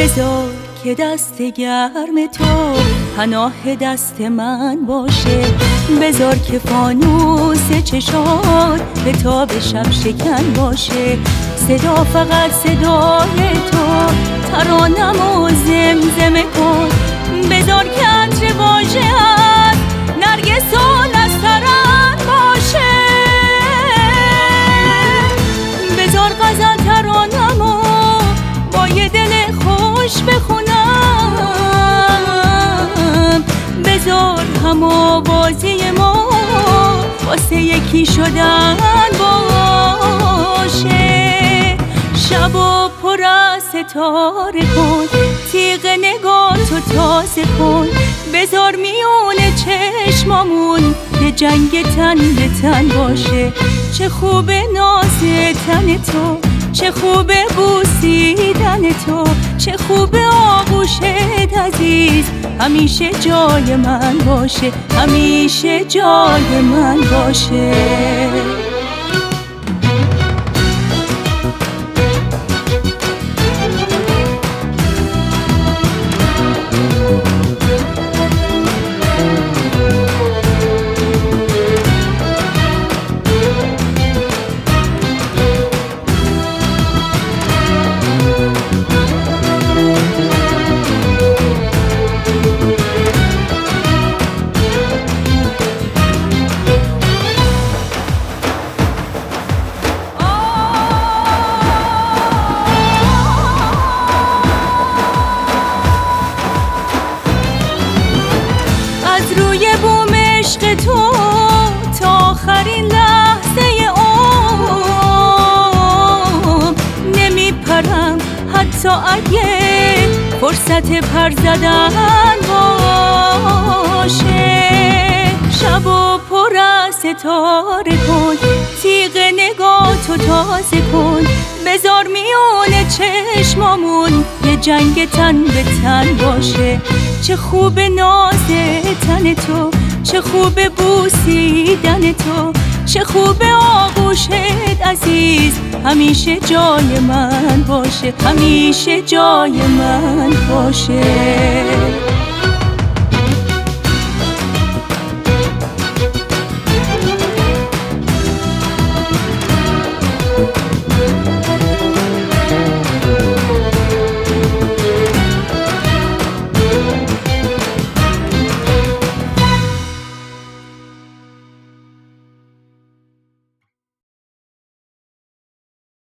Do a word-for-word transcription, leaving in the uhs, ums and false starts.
بذار که دست گرم تو پناه دست من باشه، بذار که فانوس چشات به تاب شب شکن باشه. صدا فقط صدای تو، ترانمو زمزمه کن. بذار که عطر واژه‌ات نرگس و نسترن باشه، بذار غزل ترانمو با یه دل خوش بخونم. بذار هم آوازی ما واسه یکی شدن باشه. شبا پر از ستاره کن، تیغ نگاهتو تازه کن. بذار میونه چشمامون یه جنگ تن به تن باشه. چه خوبه ناز تن تو، چه خوبه بوسیدن تو، چه خوبه آغوشت عزیز همیشه جای من باشه، همیشه جای من باشه. روی بوم عشق تو تا آخرین لحظه عمر نمیپرم، حتی اگه فرصت پر زدن باشه. شبا پر از ستاره کن، تیغ نگاهتو تازه کن. بذار میونه چشمامون یه جنگ تن به تن باشه. چه خوب ناز تن تو، چه خوب بوسیدن تو، چه خوب آغوشت عزیز همیشه جای من باشه، همیشه جای من باشه.